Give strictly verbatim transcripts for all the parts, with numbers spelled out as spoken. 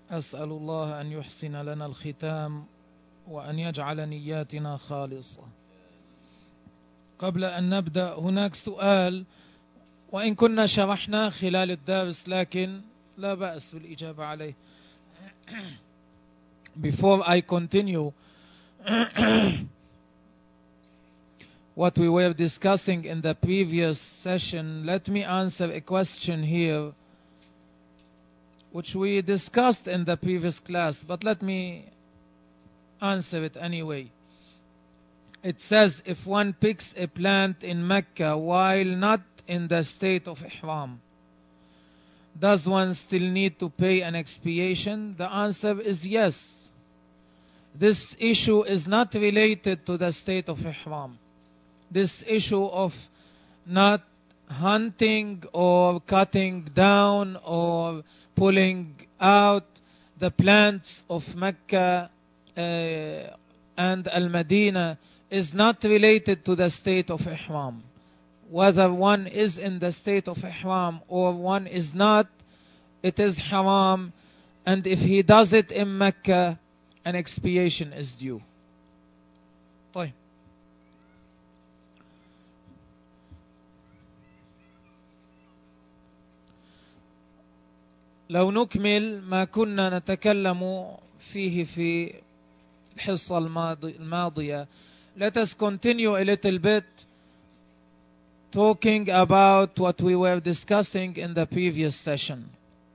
أسأل الله أن يحسن لنا الختام وأن يجعل نياتنا خالصة. قبل أن نبدأ هناك سؤال وإن كنا شرحناه خلال الدرس لكن لا بأس بالإجابة عليه. Before I continue what we were discussing in the previous session, let me answer a question here which we discussed in the previous class, but let me answer it anyway. It says, if one picks a plant in Mecca while not in the state of Ihram, does one still need to pay an expiation? The answer is yes. This issue is not related to the state of Ihram. This issue of not hunting or cutting down or pulling out the plants of Mecca uh, and Al-Madinah is not related to the state of Ihram. Whether one is in the state of Ihram or one is not, it is haram, and if he does it in Mecca, an expiation is due. طيب. لو نكمل ما كنا نتكلم فيه في الحصة الماضية. Let us continue a little bit talking about what we were discussing in the previous session.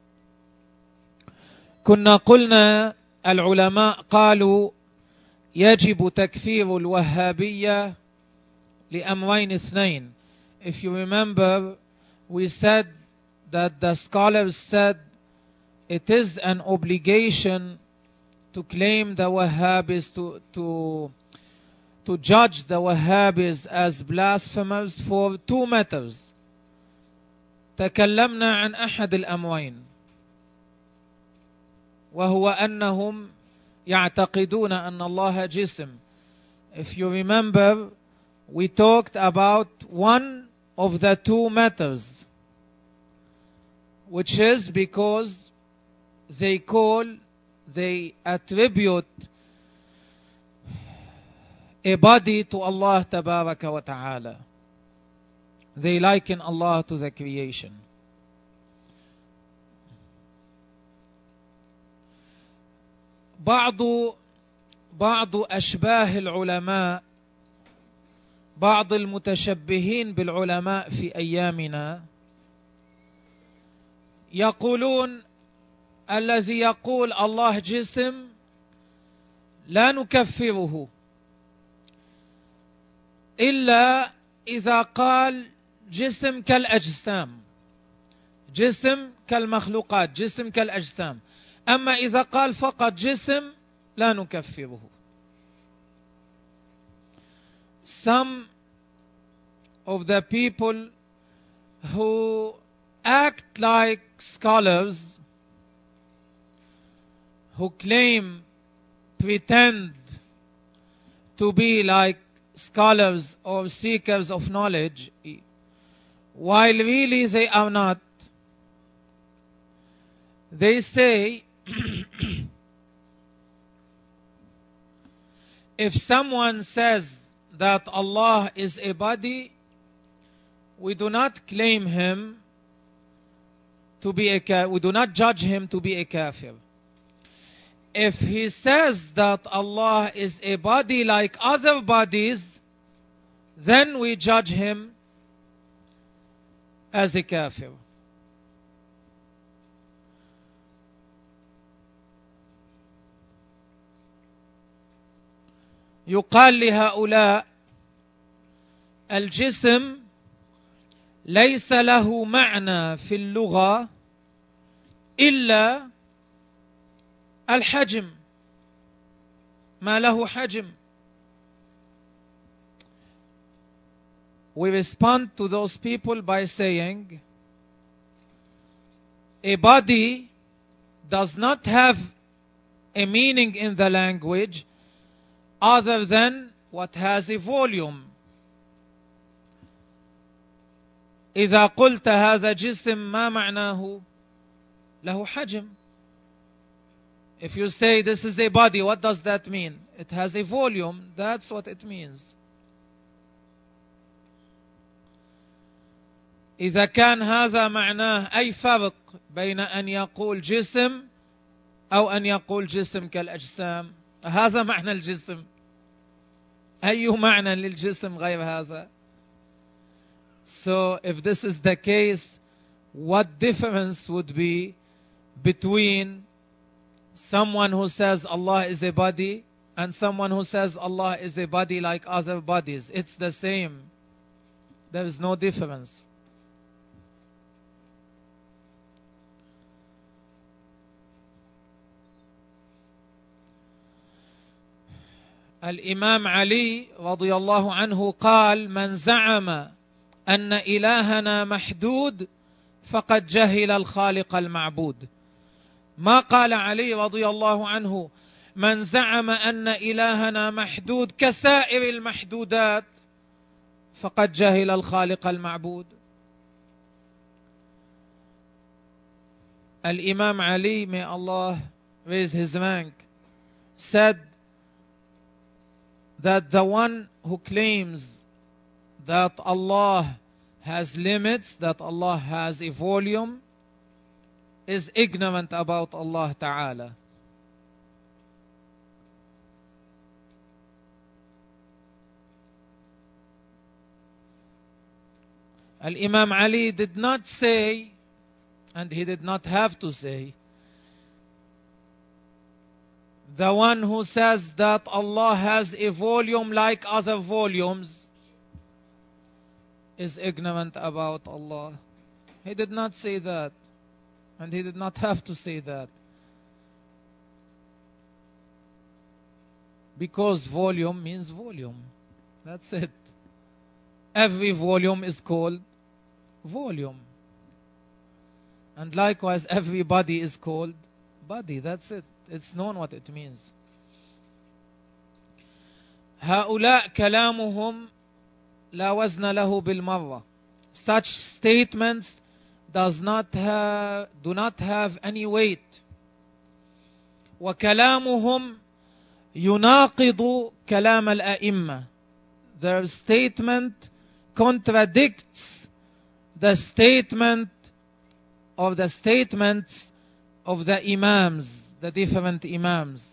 كنا قلنا العلماء قالوا يجب تكفير الوهابية لأمرين اثنين. If you remember, we said that the scholars said it is an obligation to claim the Wahhabis, to, to, to judge the Wahhabis as blasphemers for two matters. تكلمنا عن أحد الأمرين وهو أنهم يعتقدون أن الله جسم. If you remember, we talked about one of the two matters, which is because they call, they attribute a body to Allah Tabaraka wa Ta'ala. They liken Allah to the creation. بعض بعض أشباه العلماء، بعض المتشبهين بالعلماء في أيامنا يقولون الذي يقول الله جسم لا نكفره إلا إذا قال جسم كالأجسام، جسم كالمخلوقات، جسم كالأجسام. أما إذا قال فقط جسم لا نكفره. Some of the people who act like scholars, who claim, pretend to be like scholars or seekers of knowledge, while really they are not, they say if someone says that Allah is a body, we do not claim him to be a, we do not judge him to be a kafir. If he says that Allah is a body like other bodies, then we judge him as a kafir. يقال لهؤلاء الجسم ليس له معنى في اللغة إلا الحجم، ما له حجم. We respond to those people by saying a body does not have a meaning in the language other than what has a volume. إذا قلت هذا جسم ما معناه؟ له حجم. If you say this is a body, what does that mean? It has a volume. That's what it means. إذا كان هذا معناه أي فرق بين أن يقول جسم أو أن يقول جسم كالأجسام؟ هذا معنى الجسم. أي معنى للجسم غير هذا؟ So if this is the case, what difference would be between someone who says Allah is a body and someone who says Allah is a body like other bodies? It's the same. There is no difference. الإمام علي رضي الله عنه قال: من زعم أن إلهنا محدود فقد جهل الخالق المعبود. ما قال علي رضي الله عنه: من زعم أن إلهنا محدود كسائر المحدودات فقد جهل الخالق المعبود. الإمام علي, may Allah raise his rank, said that the one who claims that Allah has limits, that Allah has a volume, is ignorant about Allah Ta'ala. Al-Imam Ali did not say, and he did not have to say, the one who says that Allah has a volume like other volumes is ignorant about Allah. He did not say that, and he did not have to say that, because volume means volume. That's it. Every volume is called volume, and likewise every body is called body. That's it. It's known what it means. هؤلاء كلامهم لا وزن له بالمرة. Such statements does not have, do not have any weight. وكلامهم يناقض كلام الأئمة. Their statement contradicts the statement of the statements of the imams, the different imams.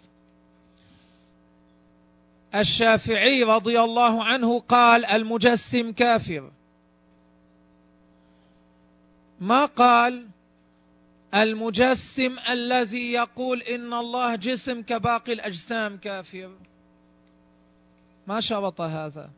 الشافعي رضي الله عنه قال: المجسم كافر. ما قال المجسم الذي يقول إن الله جسم كباقي الأجسام كافر. ما شرط هذا.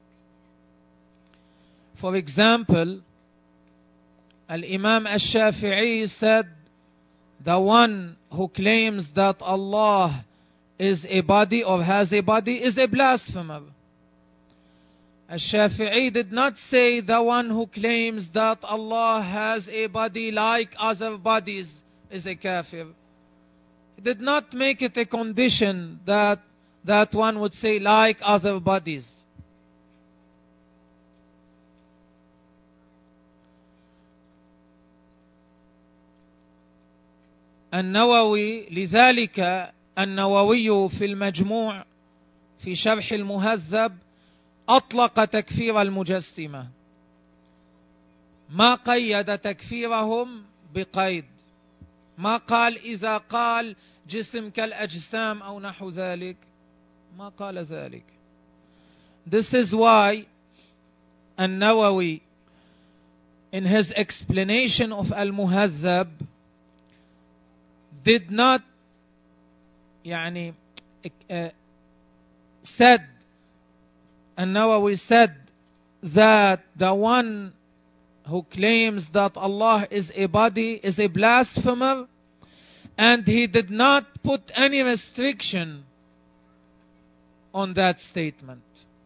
For example, Al-Imam Al-Shafi'i said, the one who claims that Allah is a body or has a body is a blasphemer. Al-Shafi'i did not say the one who claims that Allah has a body like other bodies is a kafir. He did not make it a condition that that one would say like other bodies. النووي لذلك النووي في المجموع في شرح المهذب أطلق تكفير المجسمة، ما قيد تكفيرهم بقيد، ما قال إذا قال جسم كالأجسام أو نحو ذلك، ما قال ذلك. This is why النووي in his explanation of Al-Muhadhab did not يعني uh, said An-Nawawi said that the one who claims that Allah is a body is a blasphemer, and he did not put any restriction on that statement.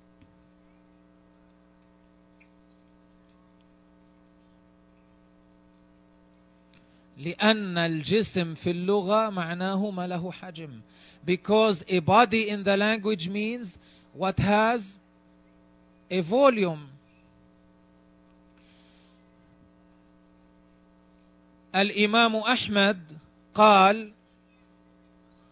لأن الجسم في اللغة معناه ما له حجم, because a body in the language means what has a volume. الإمام أحمد قال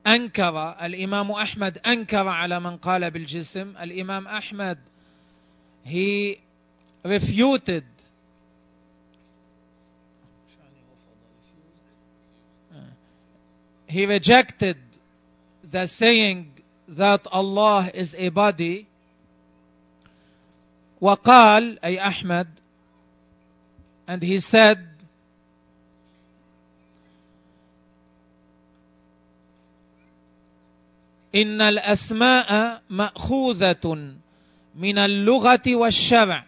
أنكر الإمام أحمد أنكر على من قال بالجسم. الإمام أحمد he refuted he rejected the saying that Allah is a body. وقال أي أحمد, and he said إن الأسماء مأخوذة من اللغة والشرع,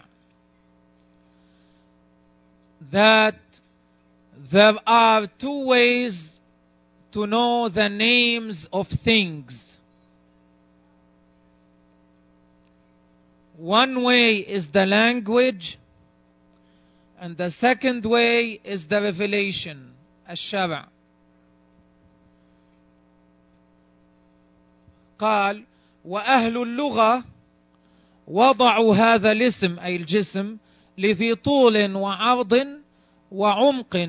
that there are two ways to know the names of things. One way is the language, and the second way is the revelation, الشرع. قال وأهل اللغة وضعوا هذا الاسم أي الجسم لذي طول وعرض وعمق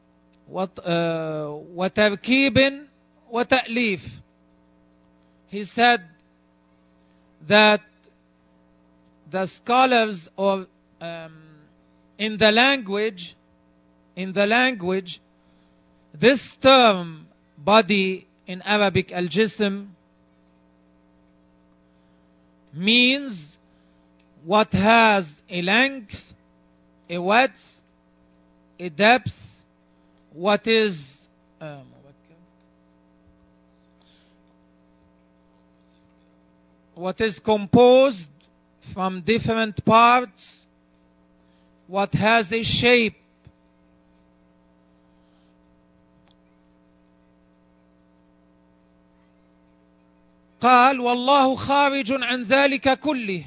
وتركيب وتأليف. He said that the scholars or um, in the language in the language this term body in Arabic al-jism means what has a length, a width, a depth, what is um, what is composed from different parts, what has a shape. قال والله خارج عن ذلك كله.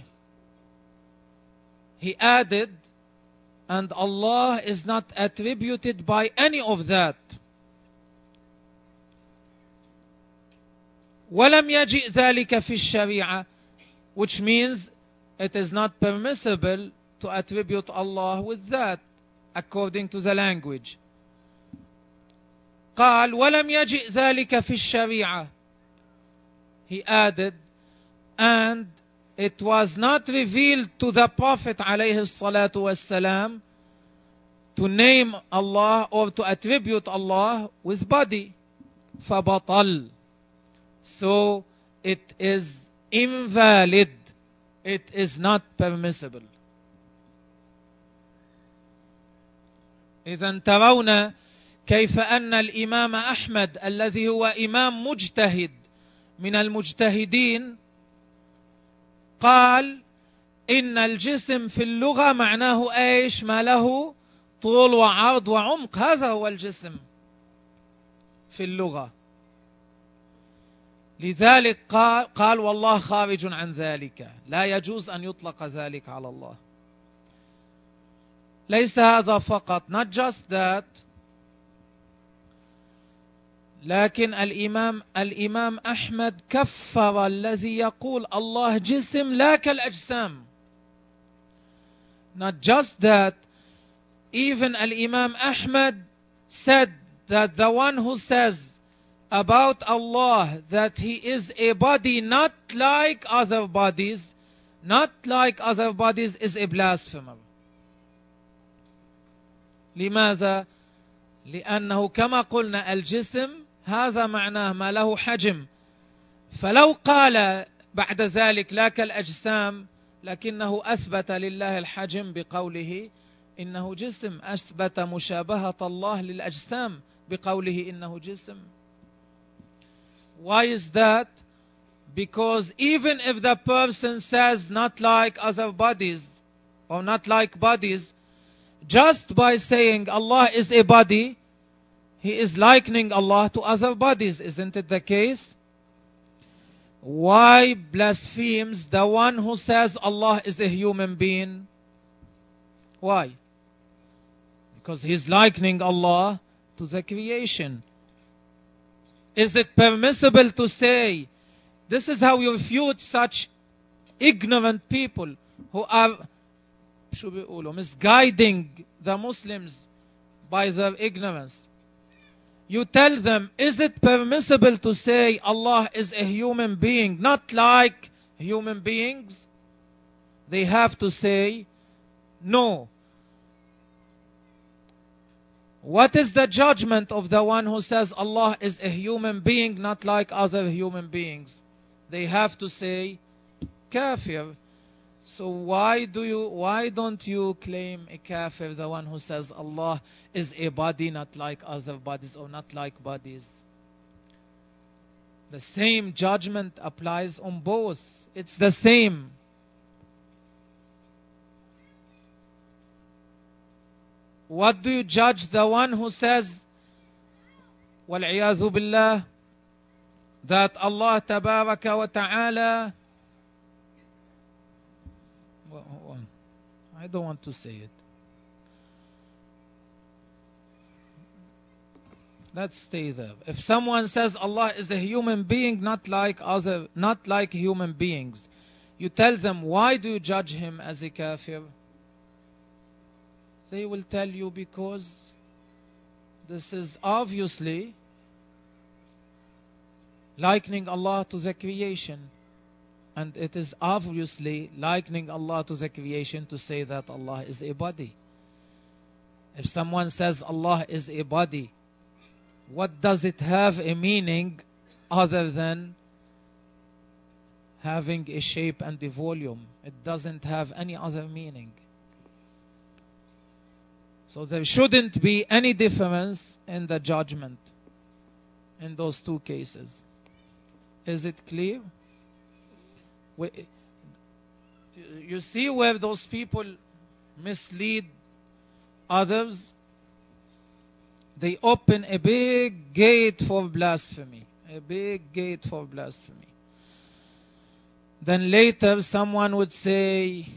He added, and Allah is not attributed by any of that. ولم يجئ ذلك في الشريعة, which means it is not permissible to attribute Allah with that according to the language. قال ولم يجئ ذلك في الشريعة. He added, and it was not revealed to the Prophet alayhi salatu wassalam to name Allah or to attribute Allah with body. فبطل. So it is invalid. It is not permissible. إذن ترون كيف أن الإمام أحمد الذي هو إمام مجتهد من المجتهدين قال إن الجسم في اللغة معناه إيش؟ ما له طول وعرض وعمق. هذا هو الجسم في اللغة. لذلك قال, قال والله خارج عن ذلك. لا يجوز أن يطلق ذلك على الله. ليس هذا فقط, not just that, لكن الإمام الإمام أحمد كفر الذي يقول الله جسم لا كالأجسام. Not just that, even الإمام أحمد said that the one who says about Allah that he is a body not like other bodies, not like other bodies, is a blasphemer. لماذا؟ لأنه كما قلنا الجسم هذا معناه ما له حجم، فلو قال بعد ذلك لا كالأجسام لكنه أثبت لله الحجم بقوله إنه جسم، أثبت مشابهة الله للأجسام بقوله إنه جسم. Why is that? Because even if the person says not like other bodies or not like bodies, just by saying Allah is a body, he is likening Allah to other bodies. Isn't it the case? Why blasphemes the one who says Allah is a human being? Why? Because he's likening Allah to the creation. Is it permissible to say, this is how you refute such ignorant people who are misguiding the Muslims by their ignorance? you tell them, is it permissible to say Allah is a human being, not like human beings? They have to say, no. What is the judgment of the one who says Allah is a human being, not like other human beings? They have to say, kafir. So why do you, why don't you claim a kafir, the one who says Allah is a body not like other bodies or not like bodies? The same judgment applies on both. It's the same. What do you judge the one who says, وَالْعِيَاذُ بِاللَّهِ, that Allah tabaraka wa ta'ala, I don't want to say it. Let's stay there. If someone says Allah is a human being, not like other, not like human beings, you tell them, why do you judge him as a kafir? They will tell you, because this is obviously likening Allah to the creation. And it is obviously likening Allah to the creation to say that Allah is a body. If someone says Allah is a body, what does it have a meaning other than having a shape and a volume? It doesn't have any other meaning. So there shouldn't be any difference in the judgment in those two cases. Is it clear? You see where those people mislead others? They open a big gate for blasphemy. A big gate for blasphemy. Then later someone would say,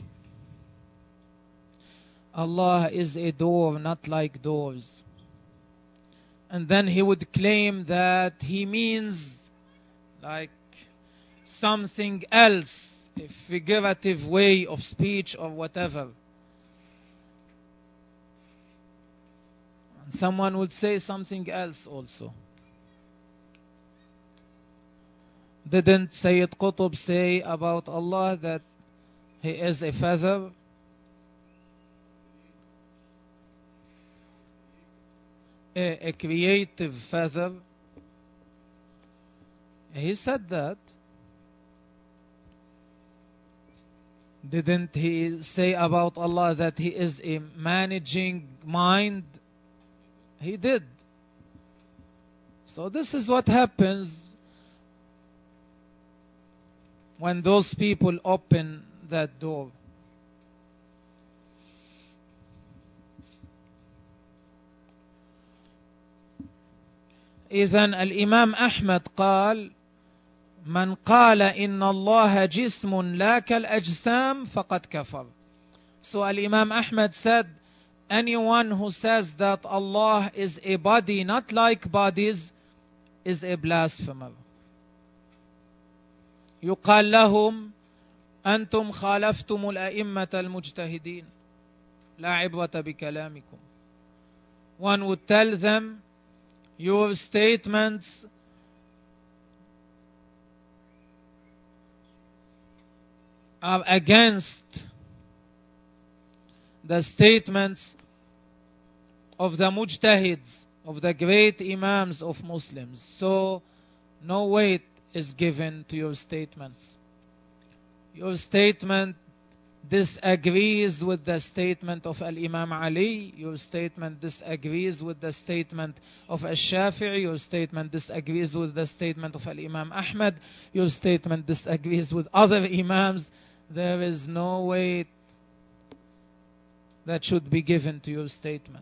Allah is a door, not like doors. And then he would claim that he means like something else, a figurative way of speech or whatever. And someone would say something else also. Didn't Sayyid Qutb say about Allah that He is a feather? A, a creative feather? He said that. Didn't he say about Allah that He is a managing mind? He did. So this is what happens when those people open that door. إذن الإمام أحمد قال: من قال إن الله جسم لا كالأجسام فقد كفر. So Al-Imam Ahmad said, anyone who says that Allah is a body not like bodies is a blasphemer. يقال لهم أنتم خالفتم الأئمة المجتهدين لا عبرة بكلامكم. One would tell them, your statements are against the statements of the mujtahids, of the great imams of Muslims. So no weight is given to your statements. Your statement disagrees with the statement of Al-Imam Ali. Your statement disagrees with the statement of Al-Shafi'i. Your statement disagrees with the statement of Al-Imam Ahmad. Your statement disagrees with other imams. There is no weight that should be given to your statement.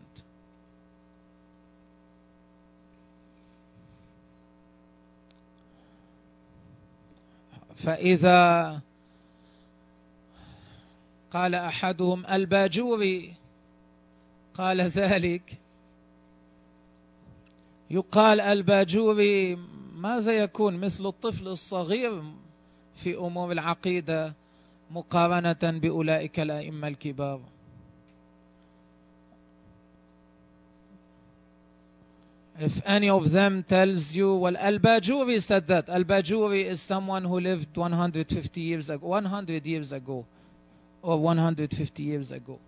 فإذا قال أحدهم الباجوري قال ذلك، يقال الباجوري ماذا يكون؟ مثل الطفل الصغير في أمور العقيدة مقارنة بأولئك الأئمة الكبار. If any of them tells you, well, Al-Bajuri said that. Al-Bajuri is someone who lived one hundred fifty years ago, one hundred years ago, or one hundred fifty years ago.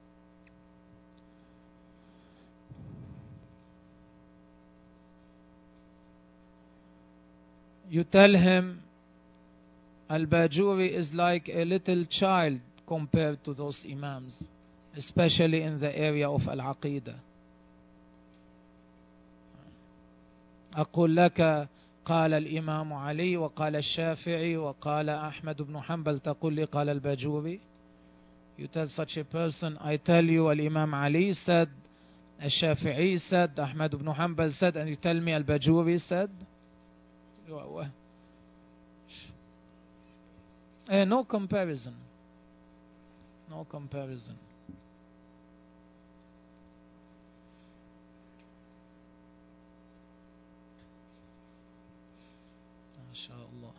You tell him, Al-Bajuri is like a little child compared to those Imams, especially in the area of Al-Aqidah. أقول لك قال الإمام علي وقال الشافعي وقال أحمد بن حنبل تقول لي قال الباجوري. You tell such a person, I tell you Al-Imam Ali said, Al-Shafi'i said, Ahmad ibn Hanbal said, and you tell me Al-Bajuri said? Uh, no comparison. No comparison. MashaAllah.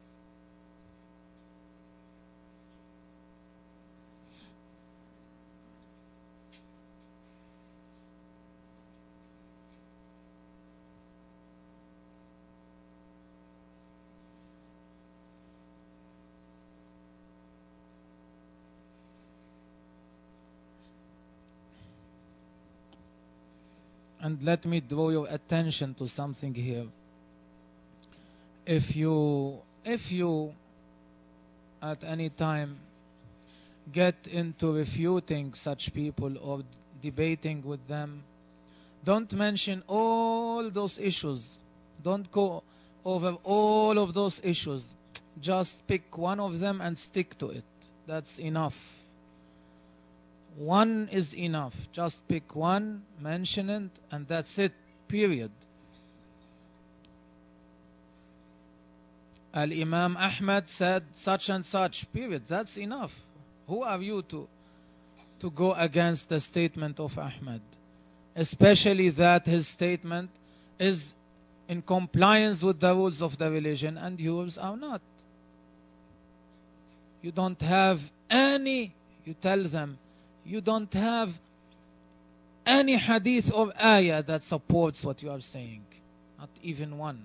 And let me draw your attention to something here. If you, if you at any time get into refuting such people or debating with them, don't mention all those issues. Don't go over all of those issues. Just pick one of them and stick to it. That's enough. One is enough. Just pick one, mention it, and that's it, period. Al-Imam Ahmad said such and such, period. That's enough. Who are you to, to go against the statement of Ahmad? Especially that his statement is in compliance with the rules of the religion and yours are not. You don't have any, you tell them, you don't have any hadith or ayah that supports what you are saying. Not even one.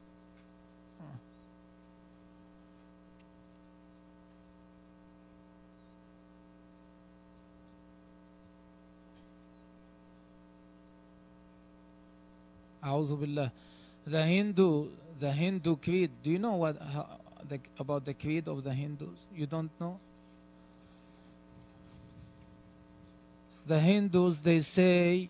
A'udhu billah. The Hindu, the Hindu creed. Do you know what how, the, about the creed of the Hindus? You don't know? The Hindus, they say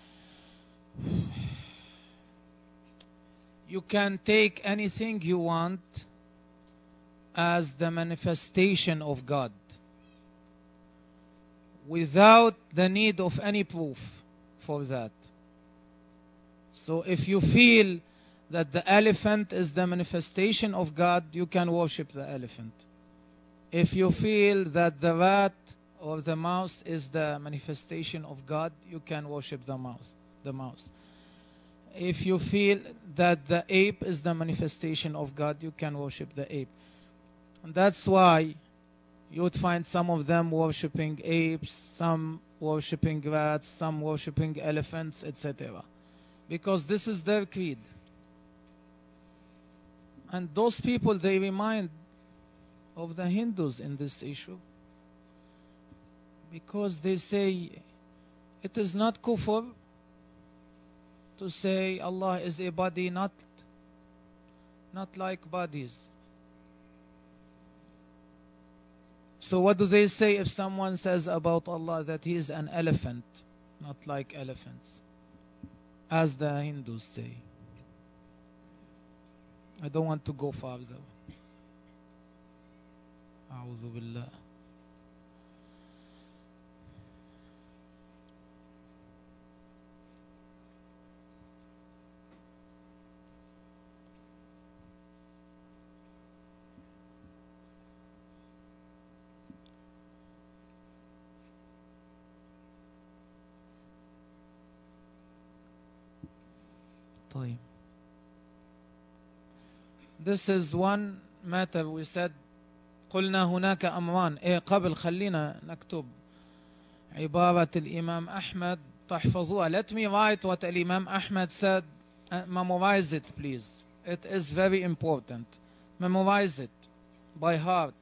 you can take anything you want as the manifestation of God without the need of any proof for that. So if you feel that the elephant is the manifestation of God, you can worship the elephant. If you feel that the rat or the mouse is the manifestation of God, you can worship the mouse. The mouse. If you feel that the ape is the manifestation of God, you can worship the ape. And that's why you would find some of them worshipping apes, some worshipping rats, some worshipping elephants, et cetera. Because this is their creed. And those people, they remind of the Hindus in this issue. Because they say it is not kufr to say Allah is a body not, not like bodies. So what do they say if someone says about Allah that He is an elephant, not like elephants? As the Hindus say. I don't want to go farther. A'udhu billah. طيب. This is one matter we said قلنا هناك أمران. إيه قبل خلينا نكتب عبارة الإمام أحمد تحفظوها. Let me write what الإمام أحمد said Uh, memorize it, please. It is very important. Memorize it by heart.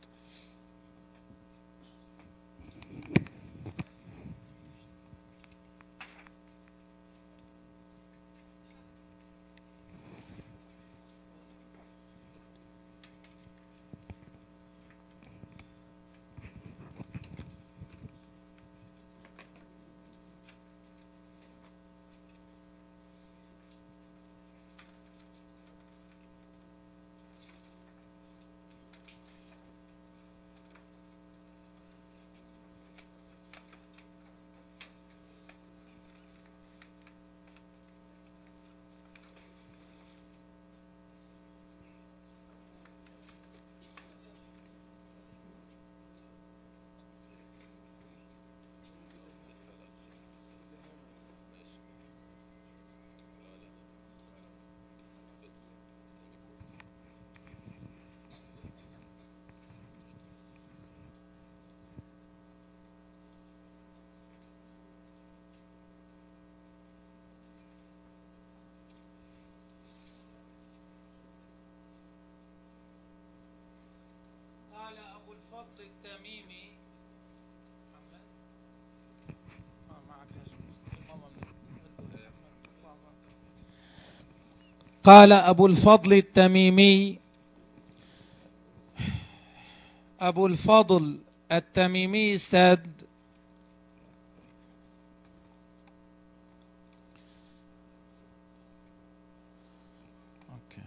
قال أبو الفضل التميمي قال أبو الفضل التميمي أبو الفضل التميمي said, okay.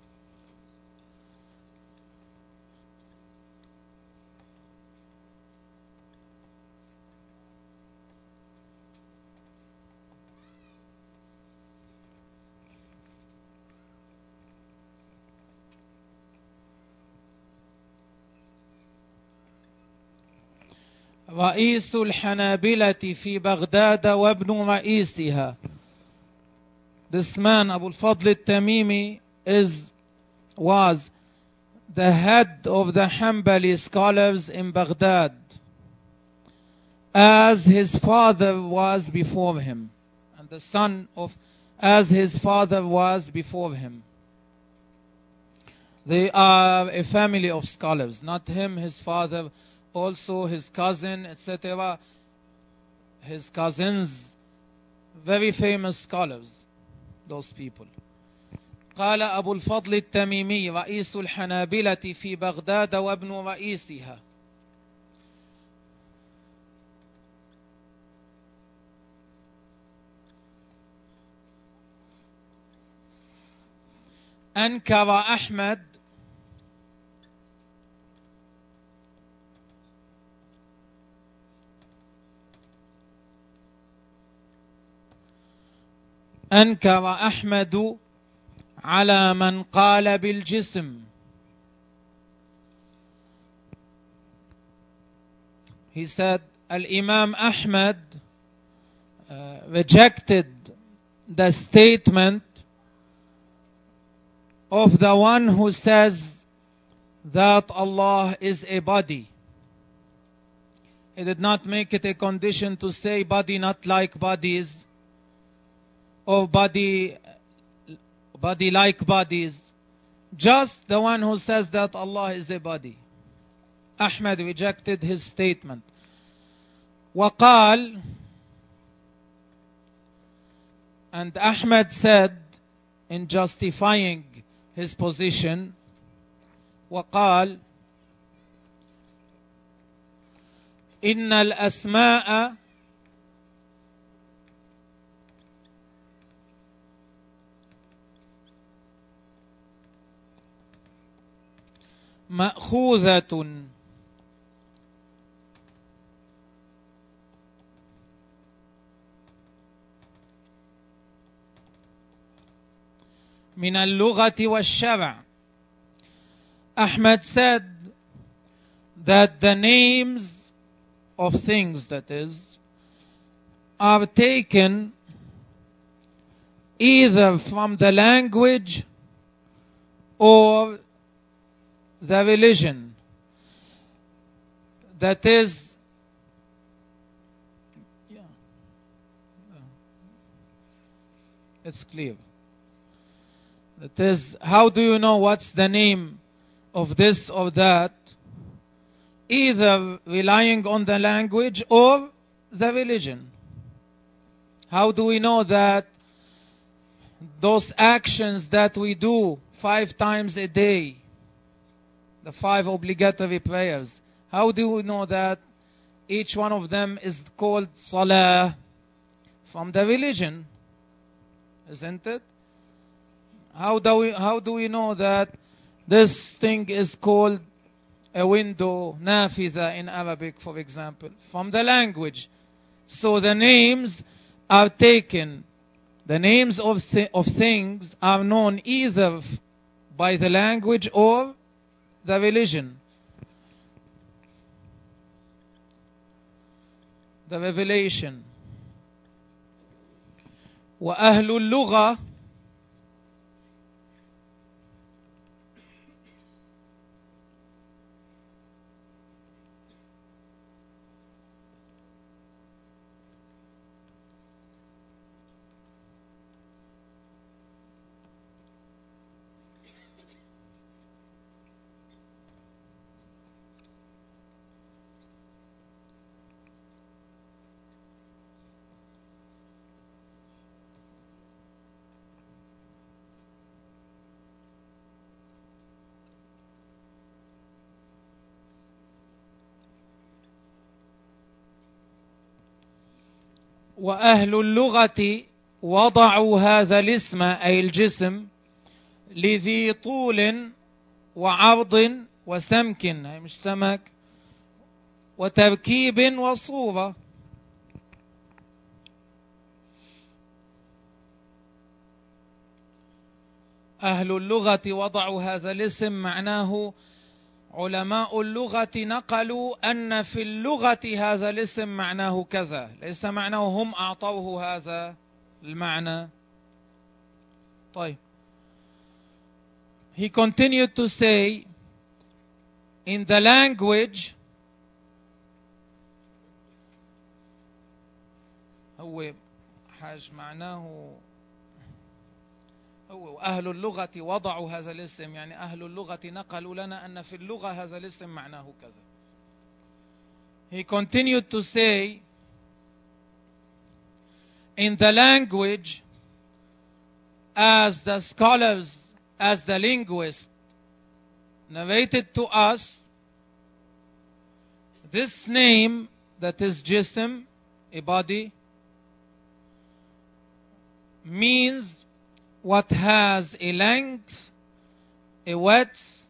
رئيس الحنابلة في بغداد وابن رئيسها. This man, Abu al-Fadl al-Tamimi, is, was the head of the Hanbali scholars in Baghdad, as his father was before him, and the son of, as his father was before him. They are a family of scholars, not him, his father, also his cousin, et cetera. His cousins, very famous scholars, those people. قال أبو الفضل التميمي رئيس الحنابلة في بغداد وابن رئيسها. أنكر أحمد أنكر أحمد على من قال بالجسم. He said, Al-Imam Ahmad uh, rejected the statement of the one who says that Allah is a body. He did not make it a condition to say body not like bodies, or body body like bodies. Just the one who says that Allah is a body. Ahmad rejected his statement. وقال, and Ahmad said in justifying his position, وقال إن الأسماء مأخوذة من اللغة والشرع. Ahmad said that the names of things, that is, are taken either from the language or the religion. That is, yeah, it's clear. That is, how do you know what's the name of this or that? Either relying on the language or the religion. How do we know that those actions that we do five times a day, the five obligatory prayers, how do we know that each one of them is called salah? From the religion, isn't it? How do we, how do we know that this thing is called a window, nafiza in Arabic, for example? From the language. So the names are taken, the names of, th- of things are known either f- by the language or the religion. The revelation. وأهل اللغة وأهل اللغة وضعوا هذا الاسم أي الجسم لذي طول وعرض وسمك أي مش سمك وتركيب وصورة. أهل اللغة وضعوا هذا الاسم معناه علماء اللغة نقلوا أن في اللغة هذا الاسم معناه كذا، ليس معناه هم أعطوه هذا المعنى. طيب. He continued to say, in the language, هو حاج معناه هو أهل اللغة وضعوا هذا الاسم، يعني أهل اللغة نقلوا لنا أن في اللغة هذا الاسم معناه كذا. He continued to say, in the language, as the scholars, as the linguists narrated to us, this name that is jism, a body, means what has a length, a width,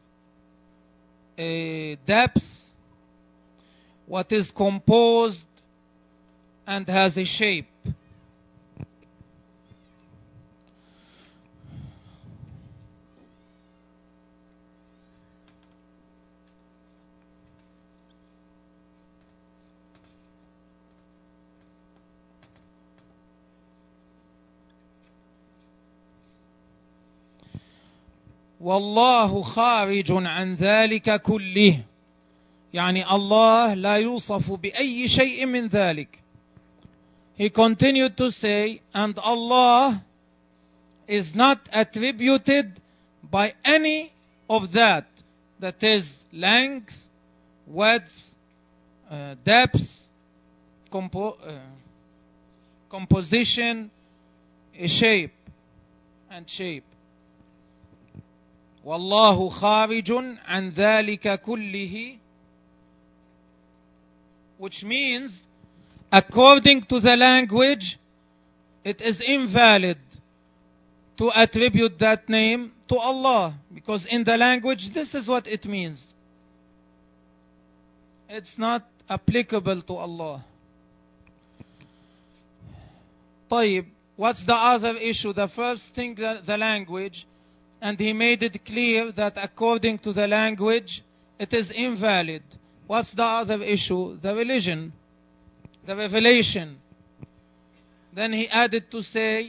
a depth, what is composed and has a shape. والله خارج عن ذلك كله، يعني الله لا يوصف بأي شيء من ذلك. He continued to say, and Allah is not attributed by any of that, that is length, width, uh, depth, compo- uh, composition, shape, and shape. والله خارج عن ذلك كله, which means, according to the language, it is invalid to attribute that name to Allah, because in the language this is what it means. It's not applicable to Allah. طيب, what's the other issue? The first thing, the, the language. And he made it clear that according to the language, it is invalid. What's the other issue? The religion, the revelation. Then he added to say,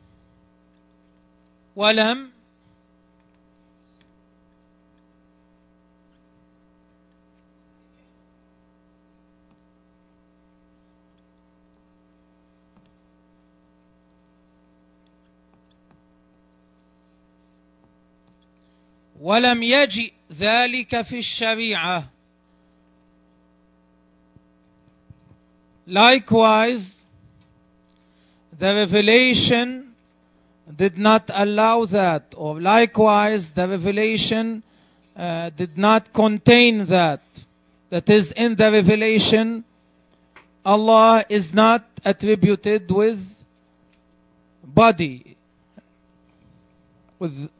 وَلَمْ ولم يجئ ذلك في الشريعة. Likewise, the revelation did not allow that, or likewise the revelation uh, did not contain that. That is, in the revelation, Allah is not attributed with body, with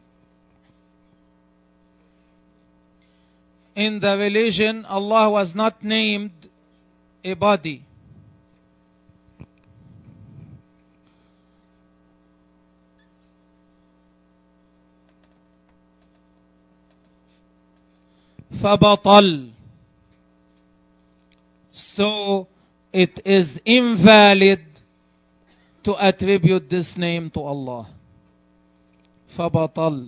in the religion Allah was not named a body. فبطل. So it is invalid to attribute this name to Allah. فبطل.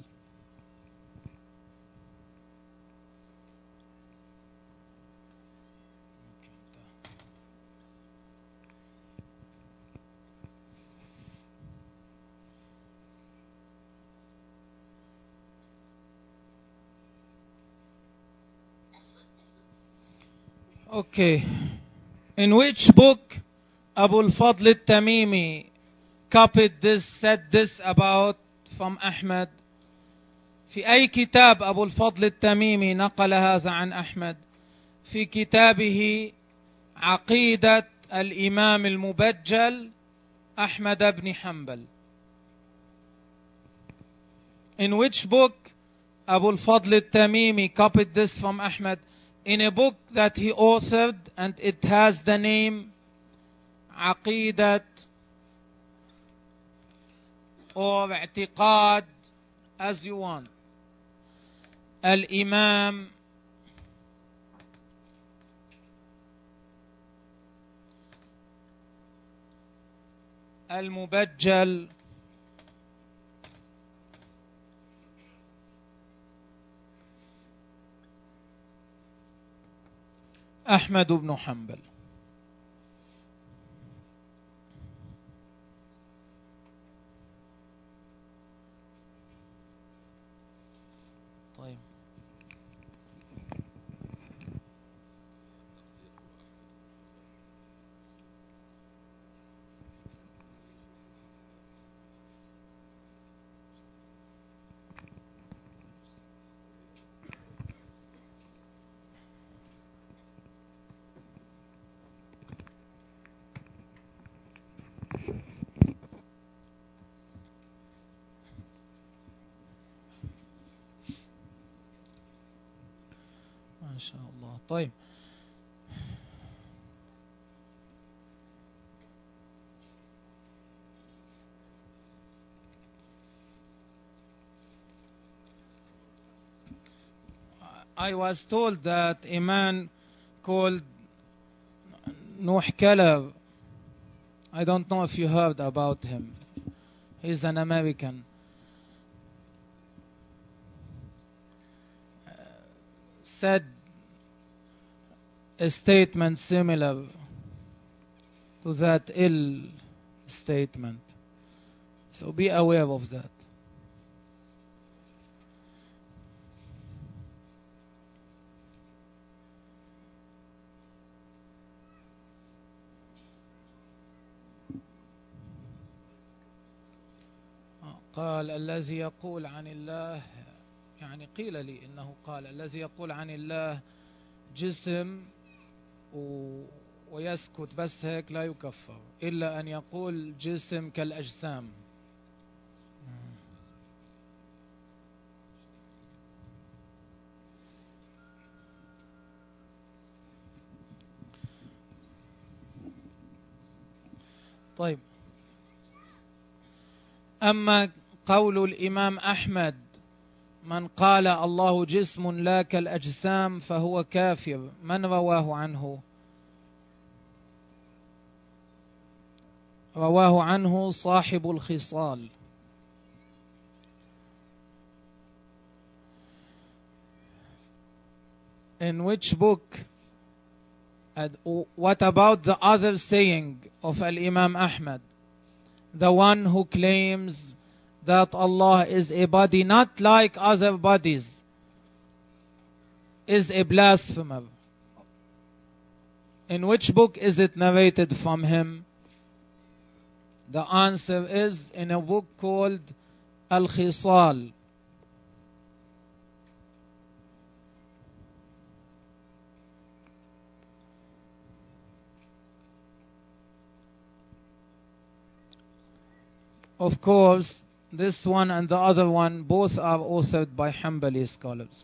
Okay. In which book Abu al-Fadl al-Tamimi copied this, said this about from Ahmad? في أي كتاب أبو الفضل التميمي نقل هذا عن أحمد؟ في كتابه عقيدة الإمام المبجل أحمد بن حنبل. In which book Abu al-Fadl al-Tamimi copied this from Ahmad? In a book that he authored, and it has the name Aqidat or I'tiqad, as you want, Al-Imam Al-Mubajjal أحمد بن حنبل. طيب. ما شاء الله. طيب. I was told that a man called Nuh Keller, I don't know if you heard about him. He's an American. Uh, said a statement similar to that ill statement. So be aware of that. قال الذي يقول عن الله، يعني قيل لي إنه قال الذي يقول عن الله جسم ويسكت بس هيك لا يكفر، إلا أن يقول جسم كالأجسام. طيب. أما قول الإمام أحمد من قال الله جسم لا كالأجسام فهو كافر، من رواه عنه؟ رواه عنه صاحب الخصال. In which book? And what about the other saying of Al-Imam Ahmad? The one who claims that Allah is a body not like other bodies is a blasphemer. In which book is it narrated from him? The answer is in a book called Al-Khisal. Of course, this one and the other one both are authored by Hanbali scholars.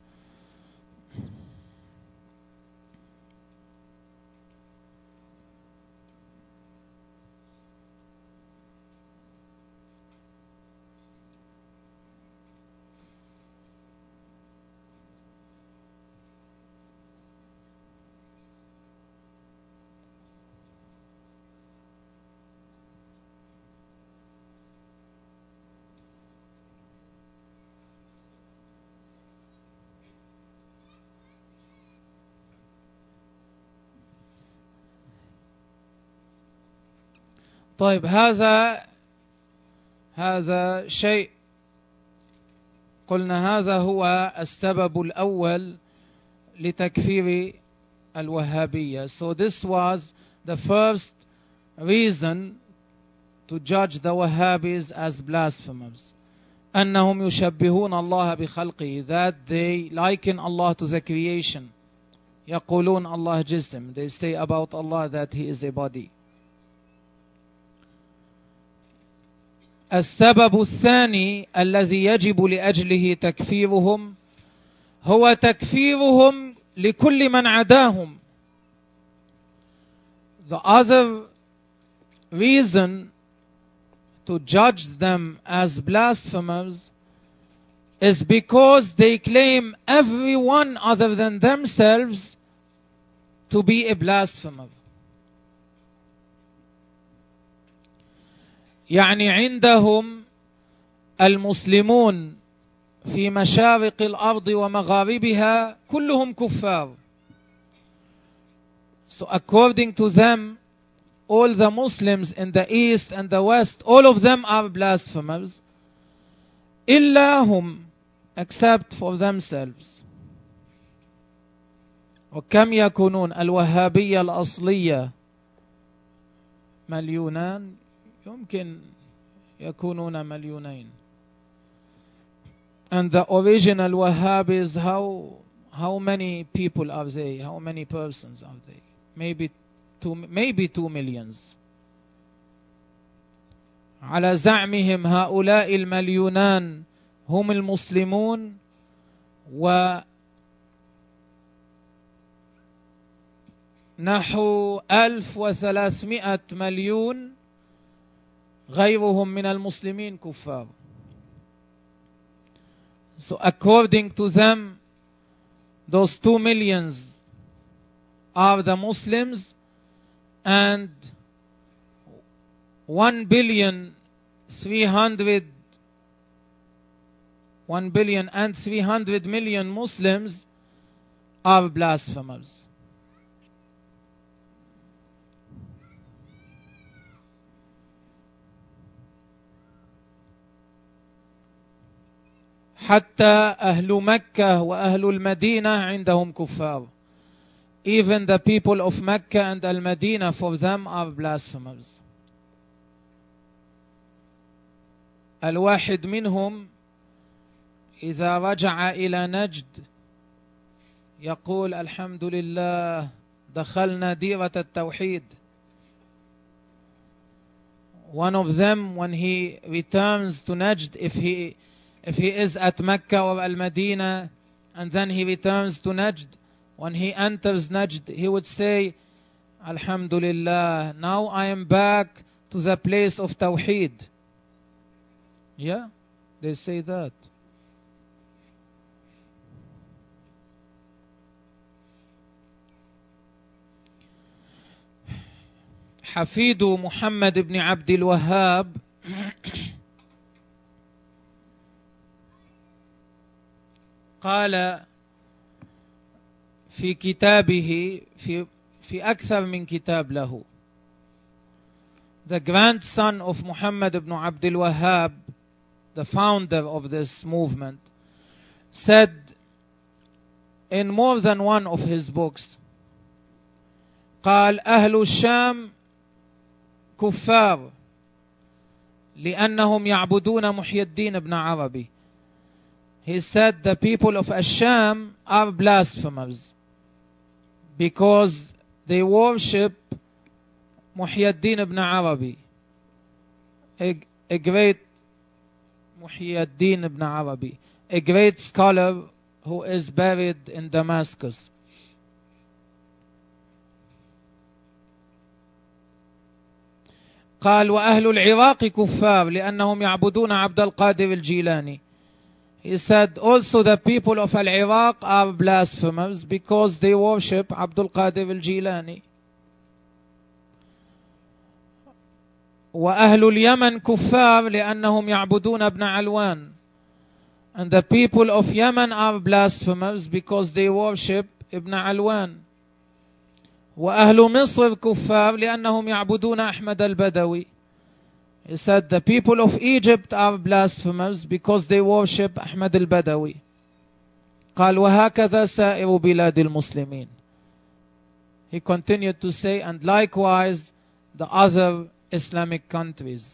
طيب هذا هذا شيء قلنا هذا هو السبب الأول لتكفير الوهابية. So this was the first reason to judge the Wahhabis as blasphemers. أنهم يشبهون الله بخلقه, that they liken Allah to the creation. يقولون الله جسم, they say about Allah that he is a body. السبب الثاني الذي يجب لأجله تكفيرهم هو تكفيرهم لكل من عداهم. The other reason to judge them as blasphemers is because they claim everyone other than themselves to be a blasphemer. يعني عندهم المسلمون في مشارق الأرض ومغاربها كلهم كفار. So according to them, all the Muslims in the East and the West, all of them are blasphemers. إلا هم, except for themselves. وكم يكونون الوهابية الأصلية مليونان يمكن يكونون مليونين. And the original Wahhabis, how how many people are they? How many persons are they? Maybe two, maybe two millions. على زعمهم هؤلاء المليونان هم المسلمون و نحو ألف وثلاثمائة مليون غيرهم من المسلمين كفار. So according to them, those two millions are the Muslims, and one billion three hundred one billion and three hundred million Muslims are blasphemers. حتى أهل مكة وأهل المدينة عندهم كفار. Even the people of Mecca and Al-Medina, for them are blasphemers. الواحد منهم إذا رجع إلى نجد يقول الحمد لله دخلنا ديرة التوحيد. One of them, when he returns to Najd, if he If he is at Mecca or Al-Medina and then he returns to Najd, when he enters Najd, he would say, Alhamdulillah, now I am back to the place of Tawheed. Yeah, they say that. حفيد محمد بن عبد الوهاب قال في كتابه في في أكثر من كتاب له. The grandson of Muhammad ibn Abdul Wahhab the founder of this movement, said in more than one of his books, قال أهل الشام كفار لأنهم يعبدون محي الدين ابن عربي. He said the people of Asham are blasphemers because they worship Muhyi ad-Din ibn Arabi, a, a great Muhyi ad-Din ibn Arabi, a great scholar who is buried in Damascus. قال وأهل العراق كفار لأنهم يعبدون عبد القادر الجيلاني. He said also the people of Al-Iraq are blasphemers because they worship Abdul Qadir al-Jilani. وأهل اليمن كفار لأنهم يعبدون ابن علوان. And the people of Yemen are blasphemers because they worship Ibn Alwan. وأهل مصر كفار لأنهم يعبدون أحمد البدوي. He said the people of Egypt are blasphemers because they worship Ahmad al-Badawi. قال وهكذا سائر بلاد المسلمين. He continued to say, and likewise the other Islamic countries.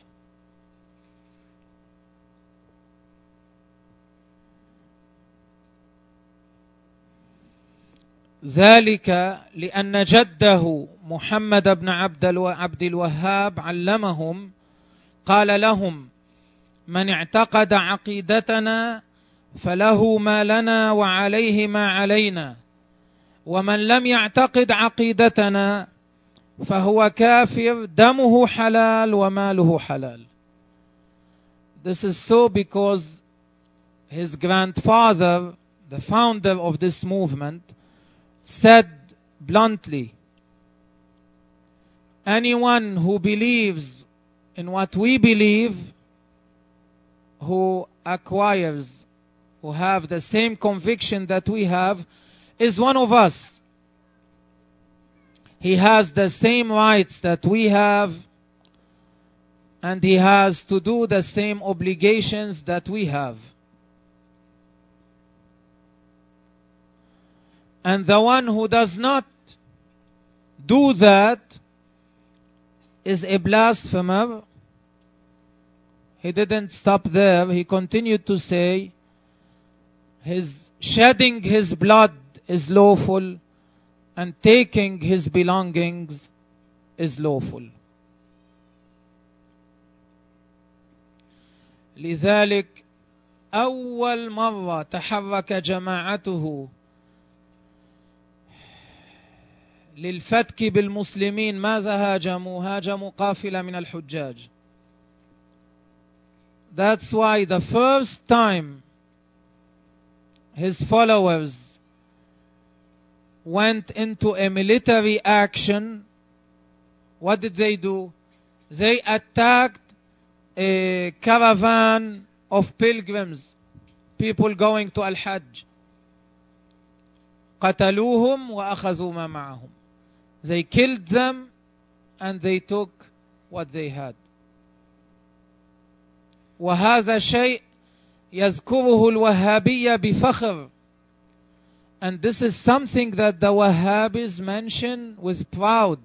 ذلك لأن جده محمد بن عبد الوهاب علمهم قال لهم من اعتقد عقيدتنا فله ما لنا وعليه ما علينا ومن لم يعتقد عقيدتنا فهو كافر دمه حلال وماله حلال. This is so because his grandfather, the founder of this movement, said bluntly, anyone who believes in what we believe, who acquires, who have the same conviction that we have, is one of us. He has the same rights that we have, and he has to do the same obligations that we have. And the one who does not do that is a blasphemer. He didn't stop there. He continued to say, his shedding his blood is lawful, and taking his belongings is lawful. لذلك أول مرة تحرك جماعته للفتك بالمسلمين ماذا هاجموا؟ هاجموا قافلة من الحجاج. That's why the first time his followers went into a military action, what did they do? They attacked a caravan of pilgrims, people going to Al-Hajj. قتلوهم وأخذوا ما معهم. They killed them and they took what they had. وهذا شيء يذكره الوهابية بفخر. And this is something that the Wahhabis mention with pride.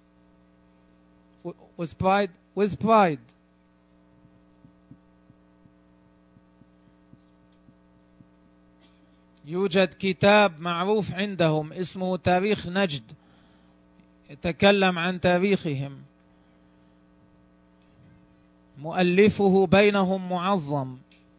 With pride? With pride. يوجد كتاب معروف عندهم اسمه تاريخ نجد، يتكلم عن تاريخهم، مؤلفه بينهم معظم،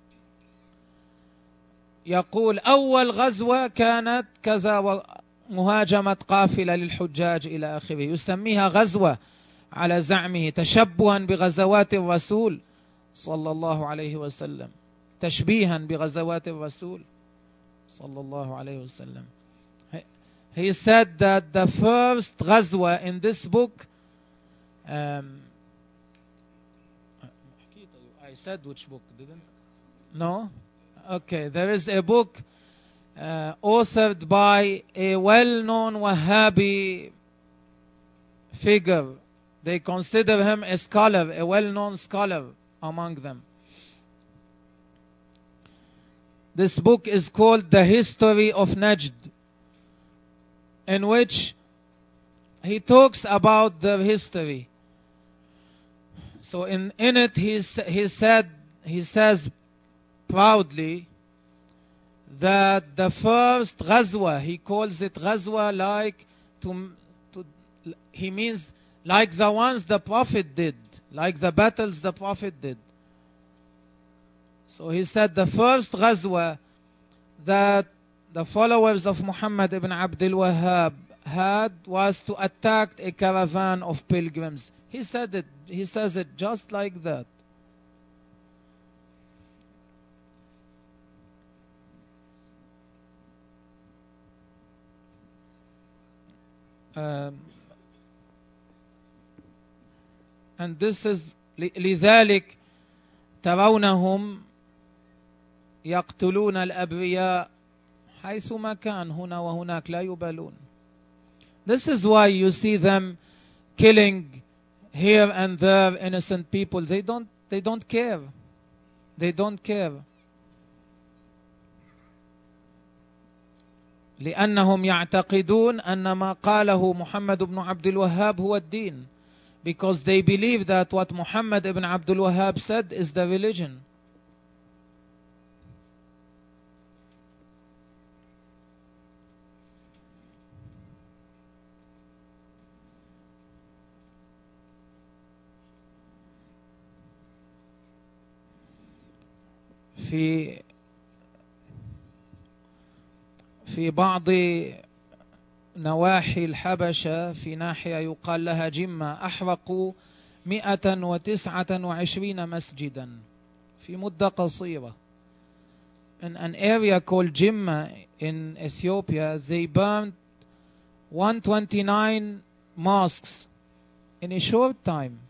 يقول أول غزوة كانت كذا مهاجمة قافلة للحجاج إلى آخره، يسميها غزوة على زعمه تشبها بغزوات الرسول صلى الله عليه وسلم، تشبيها بغزوات الرسول صلى الله عليه وسلم. He said that the first ghazwa in this book, um, I said which book, didn't I? No? Okay, there is a book uh, authored by a well-known Wahhabi figure. They consider him a scholar, a well-known scholar among them. This book is called The History of Najd, in which he talks about their history. So in, in it he, he said, he says proudly that the first Ghazwa, he calls it Ghazwa like to, to, he means like the ones the Prophet did, like the battles the Prophet did. So he said the first Ghazwa that the followers of Muhammad ibn Abdul Wahhab had was to attack a caravan of pilgrims. He said it, he says it just like that. Um, and this is لذلك ترونهم يقتلون الأبرياء حيثما كان هنا وهناك لا يبالون. This is why you see them killing here and there innocent people. They don't, they don't care. They don't care. لأنهم يعتقدون أن ما قاله محمد بن عبد الوهاب هو الدين. Because they believe that what Muhammad ibn Abdul Wahhab said is the religion. في في بعض نواحي الحبشة في ناحية يقال لها جمة أحرقوا مئة وتسعة وعشرين مسجدا في مدة قصيرة. In an area called Jimma in Ethiopia, they burned one hundred twenty-nine mosques in a short time.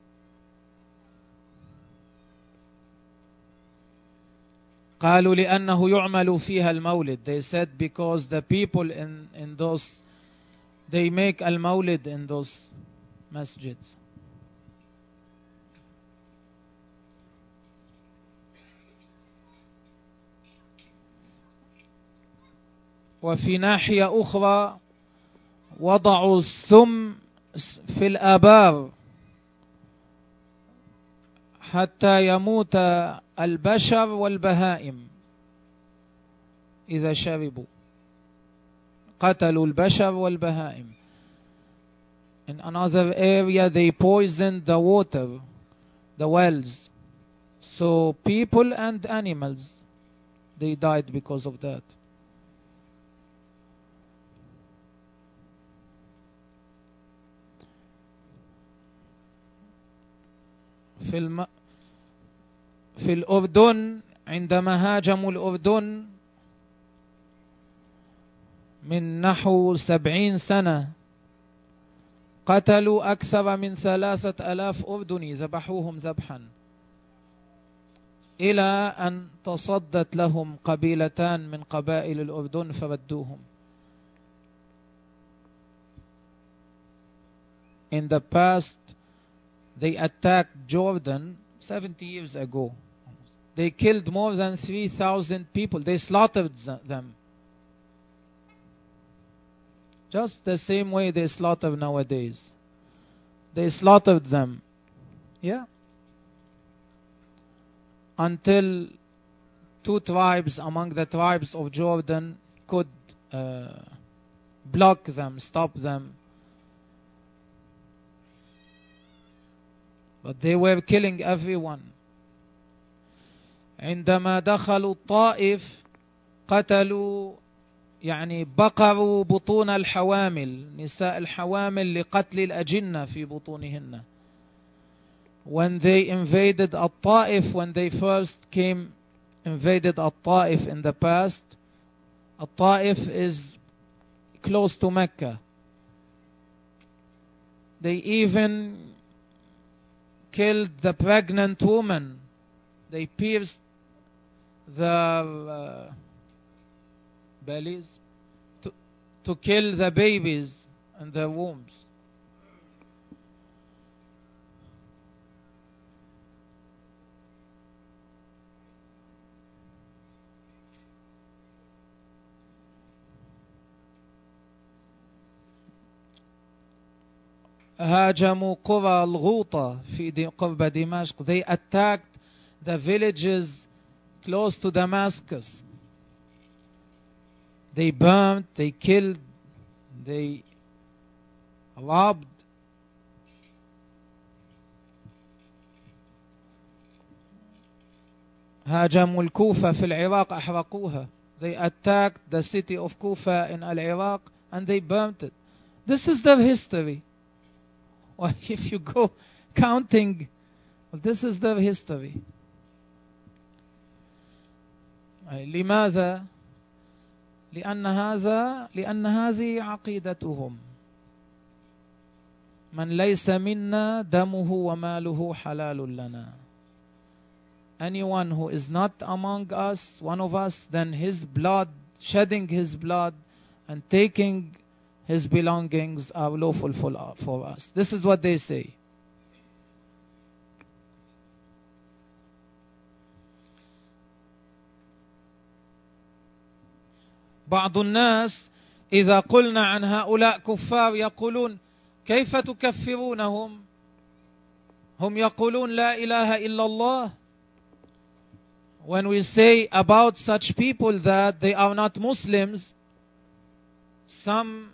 قالوا لأنه يعمل فيها المولد. They said because the people in, in those, they make al-mawlid in those masjids. وفي ناحية أخرى وضعوا السم في الآبار حتى يموت البشر والبهائم إذا شربوا. قتلوا البشر والبهائم. In another area they poisoned the water, the wells. So people and animals, they died because of that. في الم... في الأردن عندما هاجموا الأردن من نحو سبعين سنة قتلوا أكثر من ثلاثة ألاف أردني، ذبحوهم ذبحا، إلى أن تصدت لهم قبيلتان من قبائل الأردن فردوهم. In the past they attacked Jordan seventy years ago. They killed more than three thousand people. They slaughtered them. Just the same way they slaughter nowadays. They slaughtered them. Yeah. Until two tribes among the tribes of Jordan could uh, block them, stop them. But they were killing everyone. عندما دخلوا الطائف قتلوا يعني بقروا بطون الحوامل، نساء الحوامل لقتل الأجنة في بطونهن. When they invaded الطائف, when they first came, invaded الطائف in the past, الطائف is close to Mecca. They even killed the pregnant woman. They pierced the uh, bellies to, to kill the babies in their wombs. هاجموا قرى الغوطة في قرب دمشق. They attacked the villages close to Damascus. They burned, they killed, they robbed. هاجموا الكوفة في العراق أحرقوها. They attacked the city of Kufa in Al-Iraq and they burnt it. This is their history. Well, if you go counting, well, this is their history. لماذا؟ لأن هذا لأن هذه عقيدتهم. من ليس منا دمه وماله حلال لنا. Anyone who is not among us, one of us, then his blood, shedding his blood and taking his belongings are lawful for, for us. This is what they say. بعض الناس إذا قلنا عن هؤلاء كفار يقولون كيف تكفرونهم؟ هم يقولون لا إله إلا الله. When we say about such people that they are not Muslims, some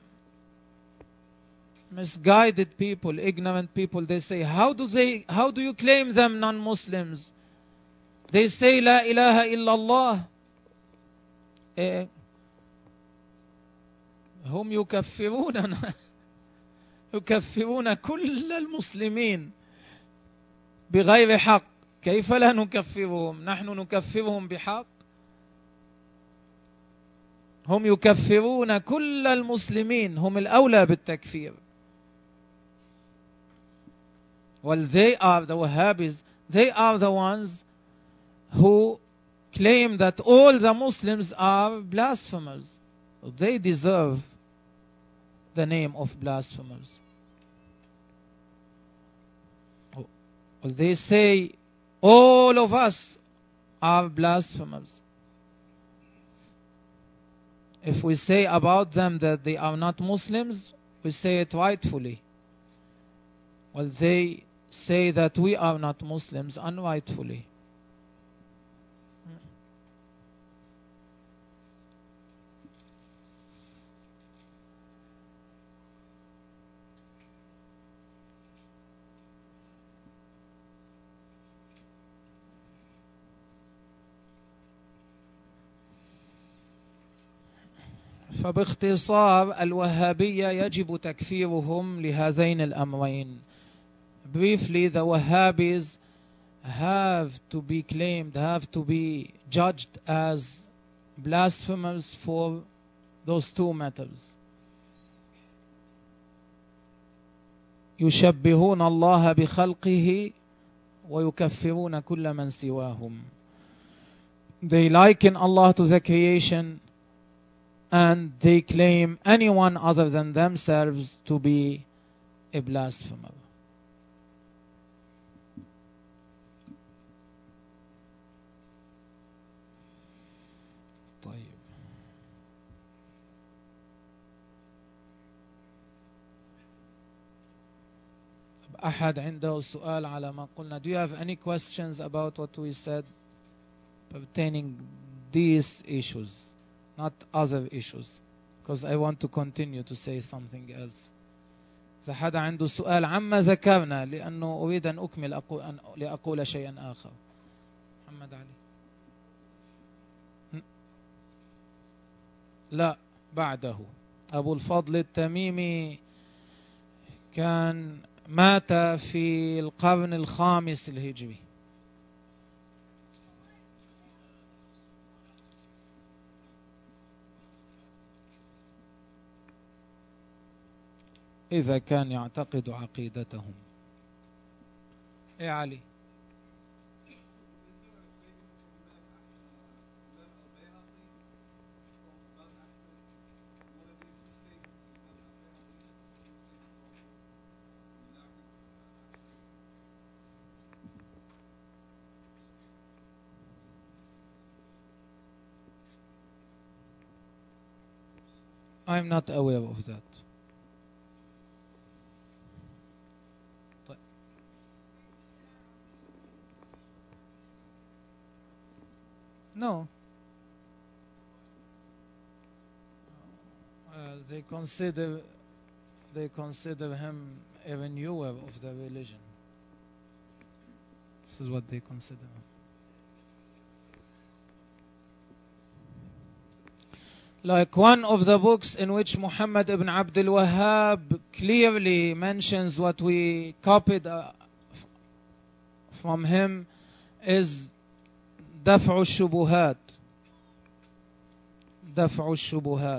misguided people, ignorant people, they say, how do they, how do you claim them non-Muslims? They say La ilaha illallah. Eh, هم يكفروننا يكفرون كل المسلمين بغير حق. كيف لا نكفرهم؟ نحن نكفرهم بحق. هم يكفرون كل المسلمين. هم الأولى بالتكفير. Well, they are the Wahhabis. They are the ones who claim that all the Muslims are blasphemers. They deserve the name of blasphemers. Well, they say all of us are blasphemers. If we say about them that they are not Muslims, we say it rightfully. Well, they say that we are not Muslims unrightfully. فباختصار الوهابية يجب تكفيرهم لهذين الأمرين. Briefly, the Wahhabis have to be claimed, have to be judged as blasphemers for those two matters. يشبهون الله بخلقه ويكفرون كل من سواهم. They liken Allah to the creation and they claim anyone other than themselves to be a blasphemer. طيب. أحد عنده سؤال على ما قلنا? Do you have any questions about what we said pertaining these issues? Not other issues, because I want to continue to say something else. إذا حدا عنده سؤال عما ذكرنا لأنه أريد أن أكمل أقول أن لأقول شيئا آخر. محمد علي. لا، بعده. أبو الفضل التميمي كان مات في القرن الخامس الهجري. إذا كان يعتقد عقيدتهم. إيه علي؟ I'm not aware of that. No. Uh, they consider they consider him a renewer of the religion. This is what they consider him. Like one of the books in which Muhammad ibn Abdul Wahhab clearly mentions what we copied uh, f- from him is Daf'u al-Shubuhat. Daf'u al-Shubuhat.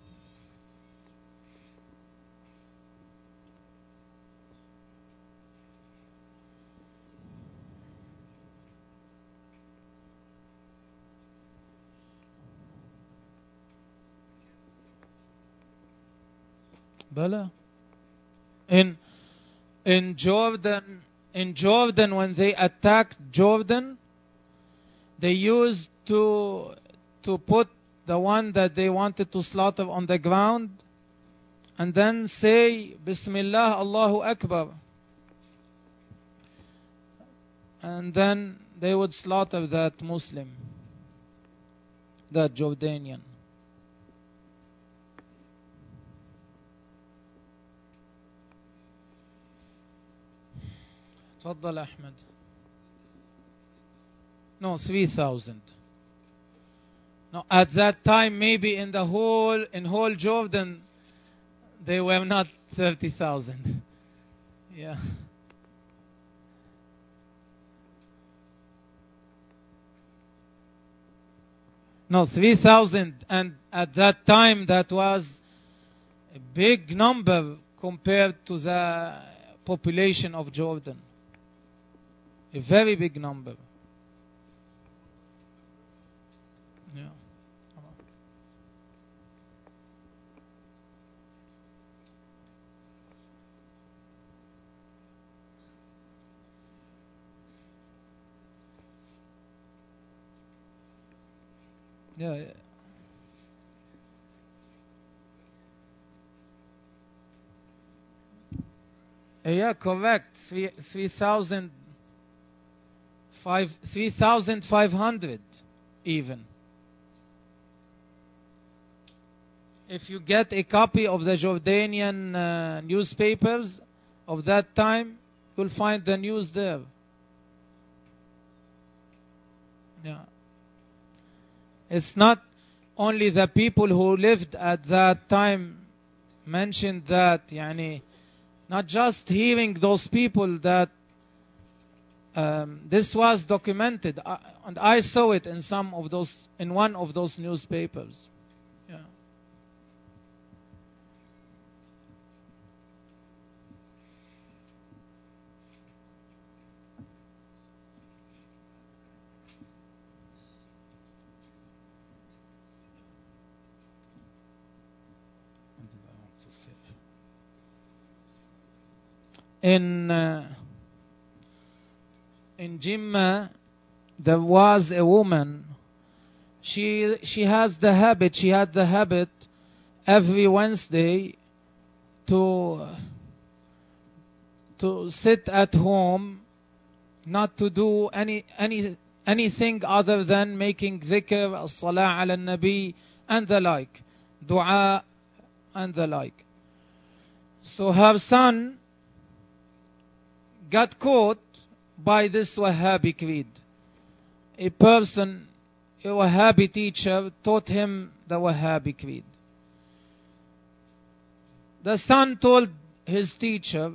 Bala. In in Jordan, in Jordan, when they attacked Jordan, they used to to put the one that they wanted to slaughter on the ground, and then say Bismillah, Allahu Akbar, and then they would slaughter that Muslim, that Jordanian. تفضل أحمد. No, three thousand. No, at that time, maybe in the whole, in whole Jordan, they were not thirty thousand. Yeah. No, three thousand, and at that time that was a big number compared to the population of Jordan. A very big number. Yeah. Yeah. yeah. Yeah, correct. Three three thousand five three thousand five hundred even. If you get a copy of the Jordanian uh, newspapers of that time, you'll find the news there. Yeah. It's not only the people who lived at that time mentioned that, yani, not just hearing those people that um, this was documented, uh, and I saw it in some of those, in one of those newspapers. Yeah. In uh, in Jimma, there was a woman. She she has the habit. She had the habit every Wednesday to to sit at home, not to do any any anything other than making dhikr, as-salah ala nabi, and the like, dua, and the like. So her son got caught by this Wahhabi creed. A person, a Wahhabi teacher, taught him the Wahhabi creed. The son told his teacher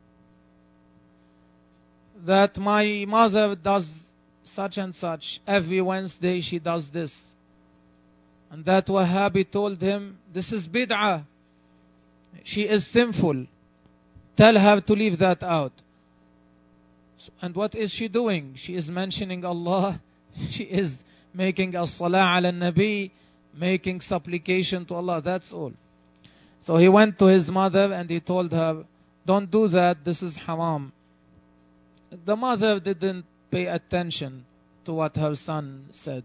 that my mother does such and such. Every Wednesday she does this. And that Wahhabi told him, this is bid'ah. She is sinful. Tell her to leave that out. And what is she doing? She is mentioning Allah. She is making as-salah ala nabi, making supplication to Allah. That's all. So he went to his mother and he told her, don't do that. This is haram. The mother didn't pay attention to what her son said.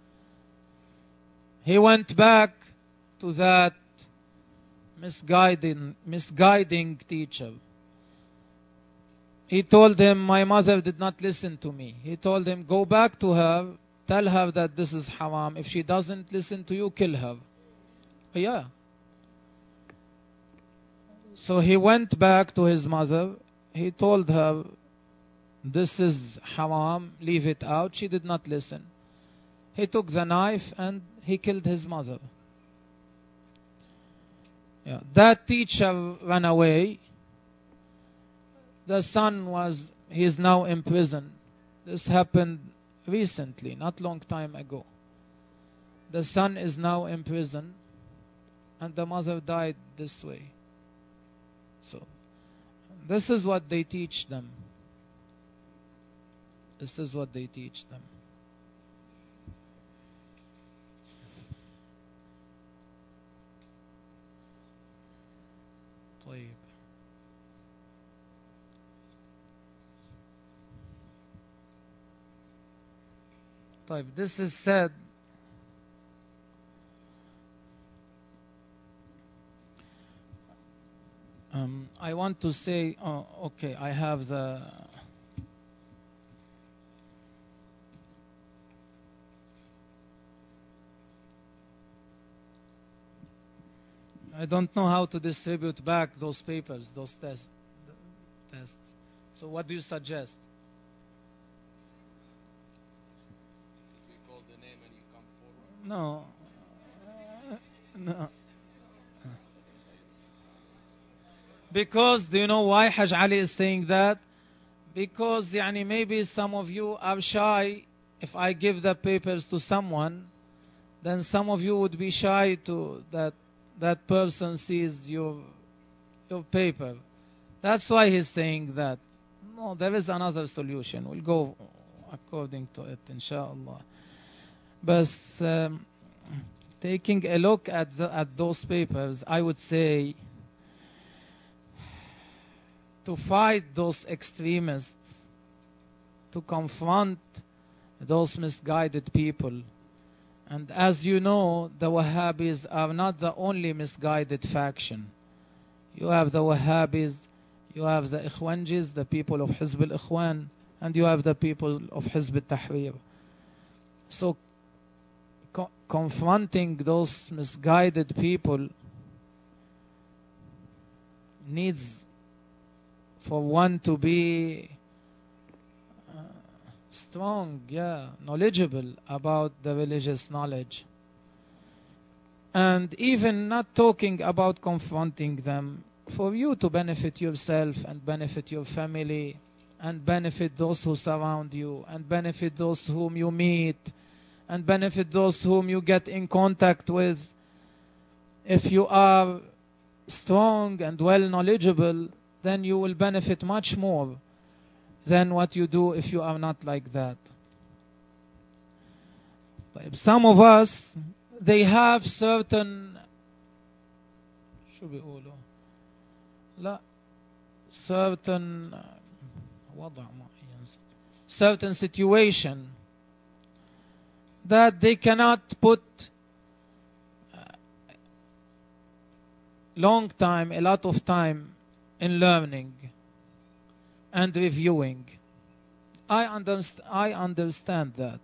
He went back to that misguiding, misguiding teacher. He told him, my mother did not listen to me. He told him, go back to her tell her that this is haram. If she doesn't listen to you, kill her. Yeah. So he went back to his mother. He told her, this is haram, leave it out. She did not listen. He took the knife and he killed his mother. Yeah. That teacher ran away. The son was, he is now in prison. This happened recently, not long time ago. The son is now in prison and the mother died this way. So, this is what they teach them. This is what they teach them. طيب. طيب, this is said. Um, I want to say, oh, okay, I have the. I don't know how to distribute back those papers, those tests. tests. So what do you suggest? We call the name and you come forward? No. Uh, no. Because, do you know why Haj Ali is saying that? Because yani, maybe some of you are shy. If I give the papers to someone, then some of you would be shy to that that person sees your your paper. That's why he's saying that. No, there is another solution. We'll go according to it, inshallah. But um, taking a look at the, at those papers, I would say, to fight those extremists, to confront those misguided people. And as you know, the Wahhabis are not the only misguided faction. You have the Wahhabis, you have the Ikhwanjis, the people of Hizb al-Ikhwan, and you have the people of Hizb al-Tahrir. So, co- confronting those misguided people needs for one to be uh, strong, yeah, knowledgeable about the religious knowledge. And even not talking about confronting them, for you to benefit yourself and benefit your family and benefit those who surround you and benefit those whom you meet and benefit those whom you get in contact with. If you are strong and well knowledgeable, then you will benefit much more than what you do if you are not like that. Some of us, they have certain شو بيقولوا لا certain وضع معين, certain situation that they cannot put long time, a lot of time in learning and reviewing. I understand, I understand that.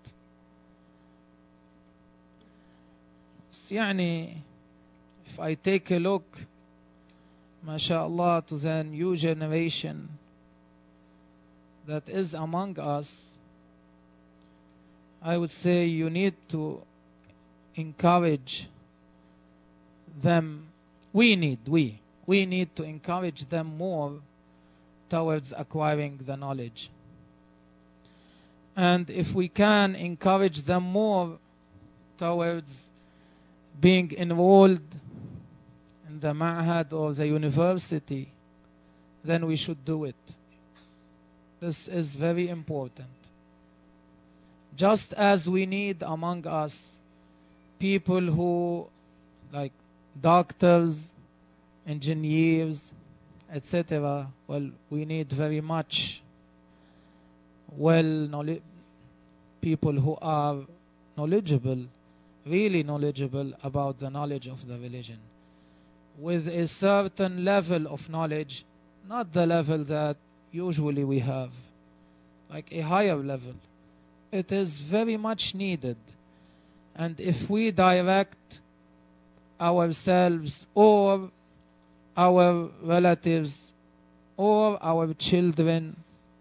يعني, if I take a look, mashallah, to the new generation that is among us, I would say you need to encourage them. We need, we, we need to encourage them more towards acquiring the knowledge. And if we can encourage them more towards being enrolled in the ma'had or the university, then we should do it. This is very important. Just as we need among us people who, like doctors, engineers, et cetera. Well, we need very much well knowledge, people who are knowledgeable, really knowledgeable about the knowledge of the religion, with a certain level of knowledge, not the level that usually we have, like a higher level, it is very much needed. And if we direct ourselves or our relatives or our children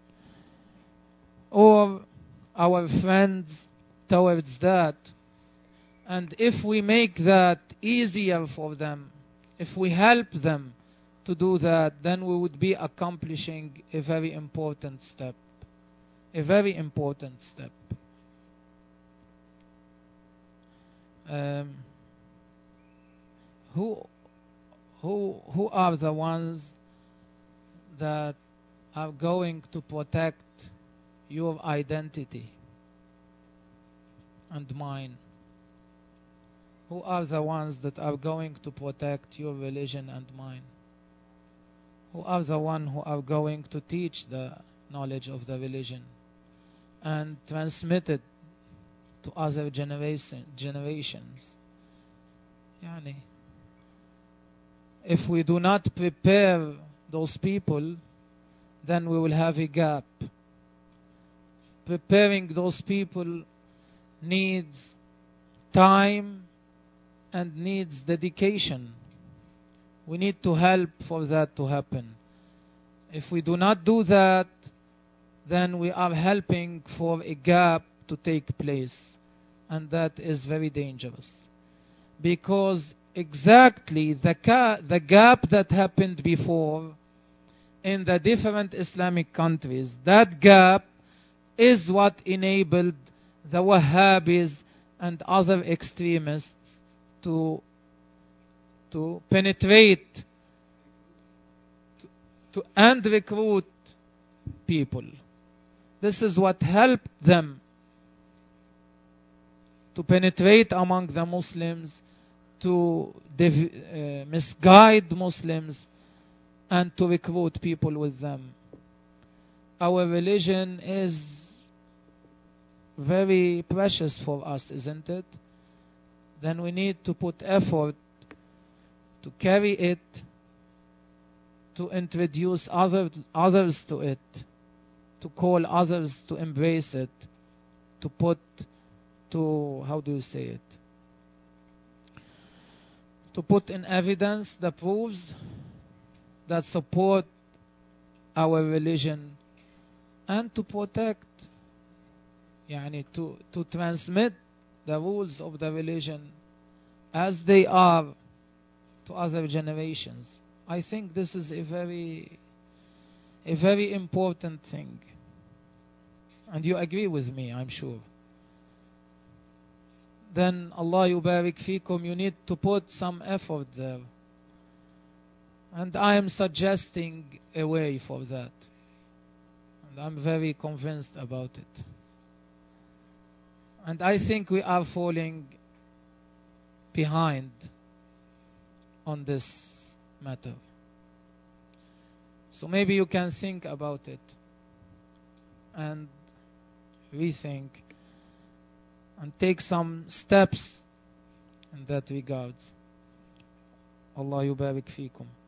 or our friends towards that, and if we make that easier for them, if we help them to do that, then we would be accomplishing a very important step. A very important step. Um, who, who, who are the ones that are going to protect your identity and mine? Who are the ones that are going to protect your religion and mine? Who are the ones who are going to teach the knowledge of the religion and transmit it to other generation, generations? Yani, if we do not prepare those people, then we will have a gap. Preparing those people needs time and needs dedication. We need to help for that to happen. If we do not do that, then we are helping for a gap to take place. And that is very dangerous. Because exactly the, ca- the gap that happened before in the different Islamic countries, that gap is what enabled the Wahhabis and other extremists to to penetrate to, to and recruit people. This is what helped them to penetrate among the Muslims, to div- uh, misguide Muslims, and to recruit people with them. Our religion is very precious for us, isn't it? Then we need to put effort to carry it, to introduce other, others to it, to call others to embrace it, to put, to, how do you say it? To put in evidence the proofs that support our religion, and to protect, yani to, to transmit the rules of the religion as they are to other generations. I think this is a very, a very important thing. And you agree with me, I'm sure. Then Allah yubarik fikum, you need to put some effort there. And I am suggesting a way for that. And I'm very convinced about it. And I think we are falling behind on this matter. So maybe you can think about it and rethink and take some steps in that regard. Allah yubarik fikum.